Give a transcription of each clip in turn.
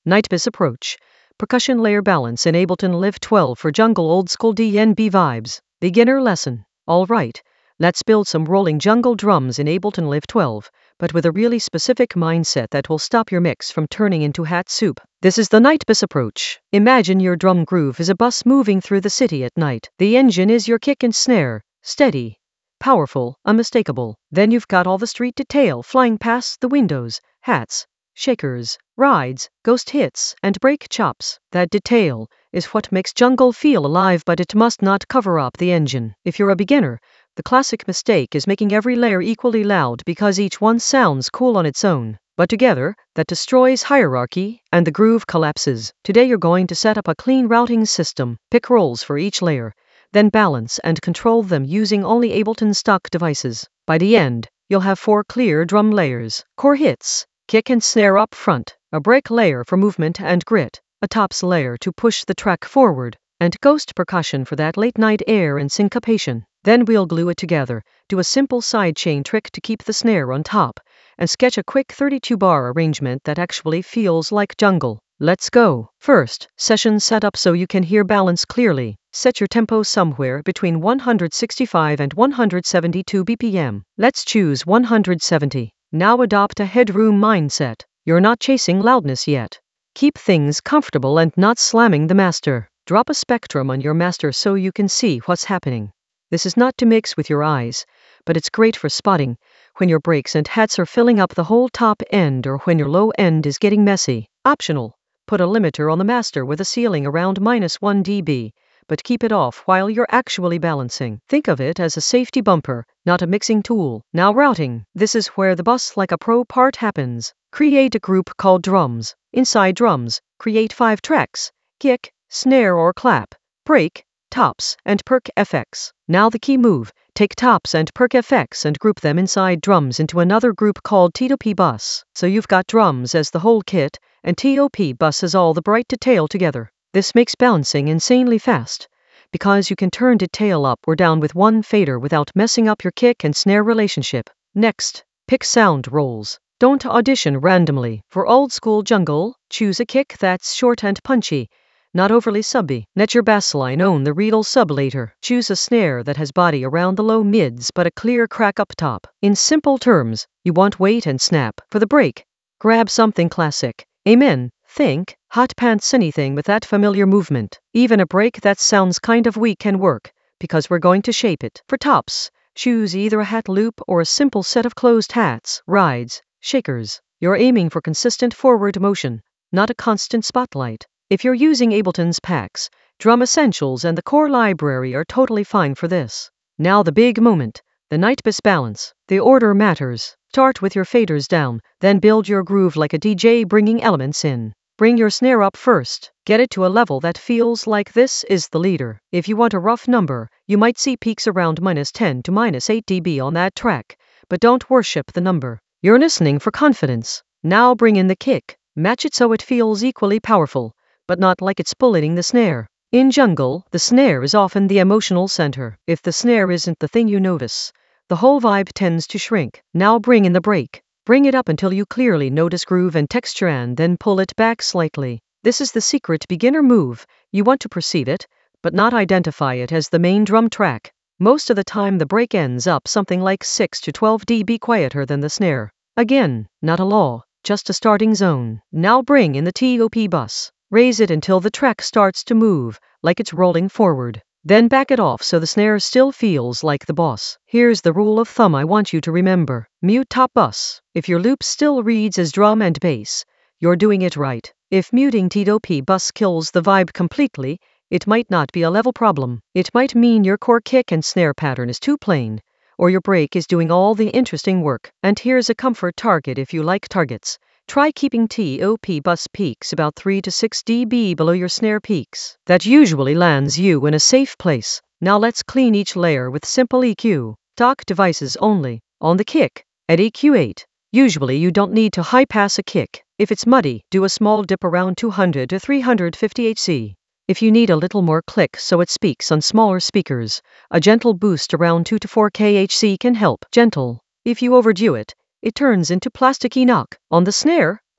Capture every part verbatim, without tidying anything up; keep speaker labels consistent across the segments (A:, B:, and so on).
A: Nightbiss approach. Percussion layer balance in Ableton Live twelve for jungle old school D N B vibes. Beginner lesson. Alright, let's build some rolling jungle drums in Ableton Live twelve, but with a really specific mindset that will stop your mix from turning into hat soup. This is the Nightbiss approach. Imagine your drum groove is a bus moving through the city at night. The engine is your kick and snare, steady, powerful, unmistakable. Then you've got all the street detail flying past the windows, hats, shakers, rides, ghost hits, and break chops. That detail is what makes jungle feel alive, but it must not cover up the engine. If you're a beginner, the classic mistake is making every layer equally loud because each one sounds cool on its own. But together, that destroys hierarchy and the groove collapses. Today you're going to set up a clean routing system, pick rolls for each layer, then balance and control them using only Ableton stock devices. By the end, you'll have four clear drum layers: core hits, kick and snare up front, a break layer for movement and grit, a tops layer to push the track forward, and ghost percussion for that late night air and syncopation. Then we'll glue it together, do a simple sidechain trick to keep the snare on top, and sketch a quick thirty-two bar arrangement that actually feels like jungle. Let's go. First, session setup so you can hear balance clearly. Set your tempo somewhere between one hundred sixty-five and one hundred seventy-two B P M. Let's choose one hundred seventy. Now adopt a headroom mindset. You're not chasing loudness yet. Keep things comfortable and not slamming the master. Drop a spectrum on your master so you can see what's happening. This is not to mix with your eyes, but it's great for spotting when your breaks and hats are filling up the whole top end or when your low end is getting messy. Optional. Put a limiter on the master with a ceiling around minus one decibel, but keep it off while you're actually balancing. Think of it as a safety bumper, not a mixing tool. Now routing. This is where the bus like a pro part happens. Create a group called drums. Inside drums, create five tracks: kick, snare or clap, break, tops, and perc F X. Now the key move. Take tops and perc F X and group them inside drums into another group called T O P bus. So you've got drums as the whole kit, and T O P bus as all the bright detail together. This makes balancing insanely fast, because you can turn detail up or down with one fader without messing up your kick and snare relationship. Next, pick sound rolls. Don't audition randomly. For old school jungle, choose a kick that's short and punchy, not overly subby. Let your bassline own the reedle sub later. Choose a snare that has body around the low mids but a clear crack up top. In simple terms, you want weight and snap. For the break, grab something classic. Amen. Think, hot pants, anything with that familiar movement. Even a break that sounds kind of weak can work, because we're going to shape it. For tops, choose either a hat loop or a simple set of closed hats, rides, shakers. You're aiming for consistent forward motion, not a constant spotlight. If you're using Ableton's packs, Drum Essentials and the core library are totally fine for this. Now the big moment, the Nightbiss balance. The order matters. Start with your faders down, then build your groove like a D J bringing elements in. Bring your snare up first. Get it to a level that feels like this is the leader. If you want a rough number, you might see peaks around minus ten to minus eight decibel on that track, but don't worship the number. You're listening for confidence. Now bring in the kick. Match it so it feels equally powerful, but not like it's bulleting the snare. In jungle, the snare is often the emotional center. If the snare isn't the thing you notice, the whole vibe tends to shrink. Now bring in the break. Bring it up until you clearly notice groove and texture and then pull it back slightly. This is the secret beginner move. You want to perceive it, but not identify it as the main drum track. Most of the time the break ends up something like six to twelve decibels quieter than the snare. Again, not a law, just a starting zone. Now bring in the T O P bus. Raise it until the track starts to move, like it's rolling forward. Then back it off so the snare still feels like the boss. Here's the rule of thumb I want you to remember. Mute top bus. If your loop still reads as drum and bass, you're doing it right. If muting T O P bus kills the vibe completely, it might not be a level problem. It might mean your core kick and snare pattern is too plain, or your break is doing all the interesting work. And here's a comfort target if you like targets. Try keeping T O P bus peaks about three to six decibels below your snare peaks. That usually lands you in a safe place. Now let's clean each layer with simple E Q. Stock devices only. On the kick, at E Q eight. Usually you don't need to high pass a kick. If it's muddy, do a small dip around two hundred to three hundred fifty hertz. If you need a little more click so it speaks on smaller speakers, a gentle boost around two to four kilohertz can help. Gentle. If you overdo it, it turns into plasticky knock. On the snare,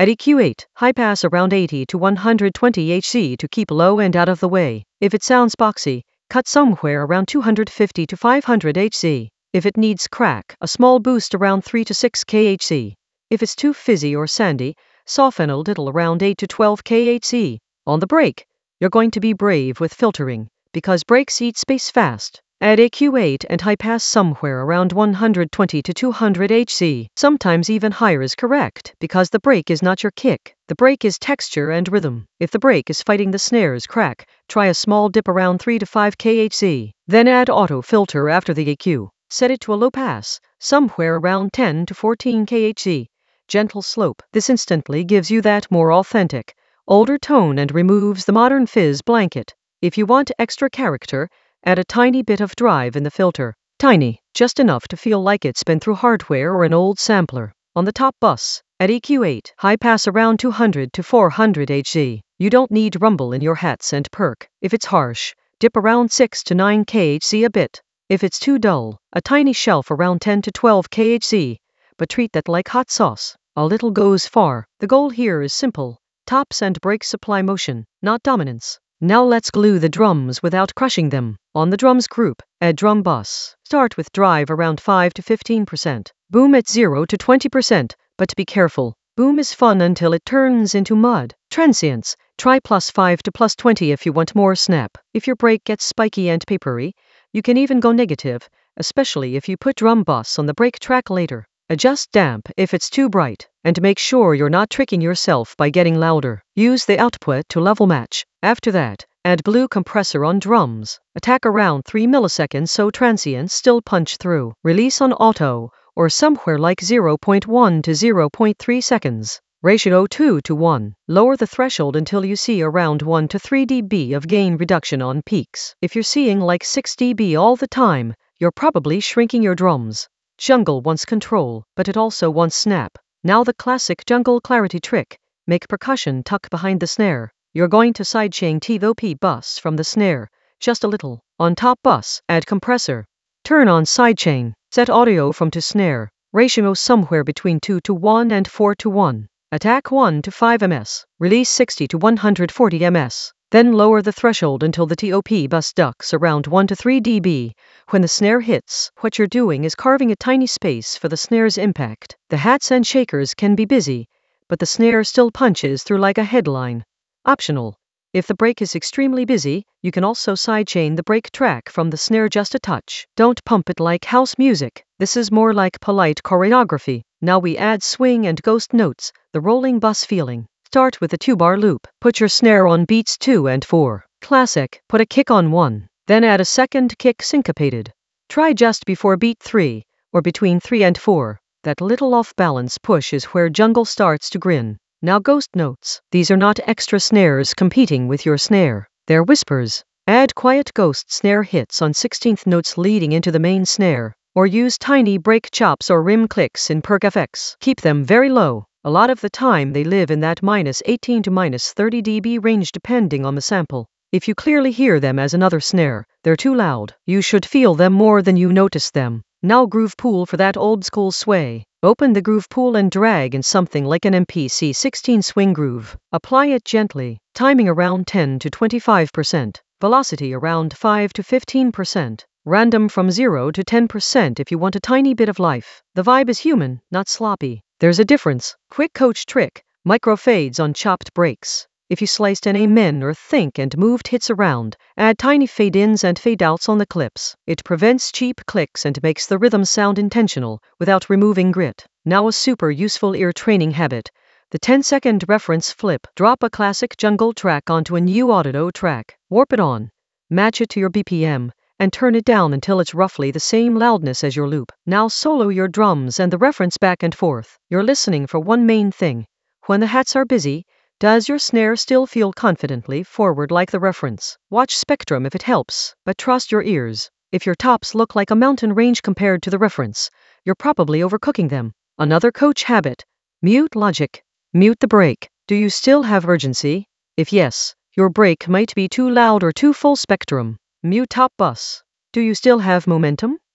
A: At E Q eight, high pass around eighty to one hundred twenty hertz to keep low and out of the way. If it sounds boxy, cut somewhere around two hundred fifty to five hundred hertz. If it needs crack, a small boost around three to six kilohertz. If it's too fizzy or sandy, soften a little around eight to twelve kilohertz. On the break, you're going to be brave with filtering, because breaks eat space fast. Add E Q eight and high pass somewhere around one hundred twenty to two hundred hertz. Sometimes even higher is correct, because the break is not your kick. The break is texture and rhythm. If the break is fighting the snare's crack, try a small dip around three to five kilohertz. Then add auto filter after the E Q. Set it to a low pass, somewhere around ten to fourteen kilohertz. Gentle slope. This instantly gives you that more authentic, older tone and removes the modern fizz blanket. If you want extra character, add a tiny bit of drive in the filter. Tiny, just enough to feel like it's been through hardware or an old sampler. On the top bus, at E Q eight, high pass around two hundred to four hundred hertz. You don't need rumble in your hats and perk. If it's harsh, dip around six to nine kilohertz a bit. If it's too dull, a tiny shelf around ten to twelve kilohertz. But treat that like hot sauce. A little goes far. The goal here is simple. Tops and break supply motion, not dominance. Now let's glue the drums without crushing them. On the drums group, add drum bus. Start with drive around five to fifteen percent. Boom at zero to twenty percent, but be careful. Boom is fun until it turns into mud. Transients, try plus five to plus twenty if you want more snap. If your break gets spiky and papery, you can even go negative, especially if you put drum bus on the break track later. Adjust damp if it's too bright, and make sure you're not tricking yourself by getting louder. Use the output to level match. After that, add blue compressor on drums. Attack around three milliseconds so transients still punch through. Release on auto, or somewhere like zero point one to zero point three seconds. Ratio two to one. Lower the threshold until you see around one to three decibels of gain reduction on peaks. If you're seeing like six decibels all the time, you're probably shrinking your drums. Jungle wants control, but it also wants snap. Now the classic jungle clarity trick. Make percussion tuck behind the snare. You're going to sidechain T O P bus from the snare, just a little. On top bus, add compressor. Turn on sidechain. Set audio from to snare. Ratio somewhere between two to one and four to one. Attack one to five millimeters. Release sixty to one hundred forty millimeters. Then lower the threshold until the T O P bus ducks around one to three decibels. When the snare hits, what you're doing is carving a tiny space for the snare's impact. The hats and shakers can be busy, but the snare still punches through like a headline. Optional. If the break is extremely busy, you can also sidechain the break track from the snare just a touch. Don't pump it like house music. This is more like polite choreography. Now we add swing and ghost notes, the rolling bus feeling. Start with a two-bar loop. Put your snare on beats two and four. Classic. Put a kick on one. Then add a second kick syncopated. Try just before beat three, or between three and four. That little off-balance push is where jungle starts to grin. Now ghost notes. These are not extra snares competing with your snare. They're whispers. Add quiet ghost snare hits on sixteenth notes leading into the main snare, or use tiny break chops or rim clicks in Perk F X. Keep them very low. A lot of the time they live in that minus eighteen to minus thirty decibel range depending on the sample. If you clearly hear them as another snare, they're too loud. You should feel them more than you notice them. Now groove pool for that old school sway. Open the groove pool and drag in something like an M P C sixteen swing groove. Apply it gently, timing around ten to twenty-five percent, velocity around five to fifteen percent. Random from zero to ten percent if you want a tiny bit of life. The vibe is human, not sloppy. There's a difference. Quick coach trick. Micro fades on chopped breaks. If you sliced an amen or think and moved hits around, add tiny fade-ins and fade-outs on the clips. It prevents cheap clicks and makes the rhythm sound intentional, without removing grit. Now a super useful ear training habit. The ten second reference flip. Drop a classic jungle track onto a new auto track. Warp it on. Match it to your B P M, and turn it down until it's roughly the same loudness as your loop. Now solo your drums and the reference back and forth. You're listening for one main thing. When the hats are busy, does your snare still feel confidently forward like the reference? Watch spectrum if it helps, but trust your ears. If your tops look like a mountain range compared to the reference, you're probably overcooking them. Another coach habit. Mute logic. Mute the break. Do you still have urgency? If yes, your break might be too loud or too full spectrum. Mute top bus. Do you still have momentum?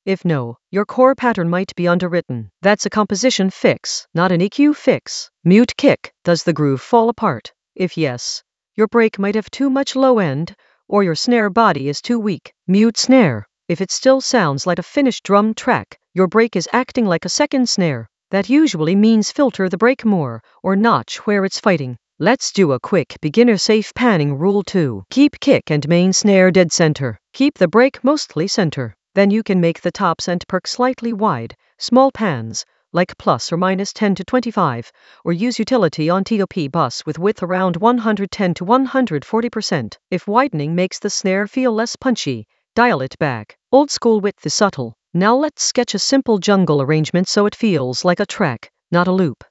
A: If no, your core pattern might be underwritten. That's a composition fix, not an E Q fix. Mute kick. Does the groove fall apart? If yes, your break might have too much low end, or your snare body is too weak. Mute snare. If it still sounds like a finished drum track, your break is acting like a second snare. That usually means filter the break more, or notch where it's fighting. Let's do a quick beginner-safe panning rule two. Keep kick and main snare dead center. Keep the break mostly center. Then you can make the tops and perk slightly wide, small pans, like plus or minus ten to twenty-five, or use utility on T O P bus with width around one hundred ten to one hundred forty percent. If widening makes the snare feel less punchy, dial it back. Old school width is subtle. Now let's sketch a simple jungle arrangement so it feels like a track, not a loop.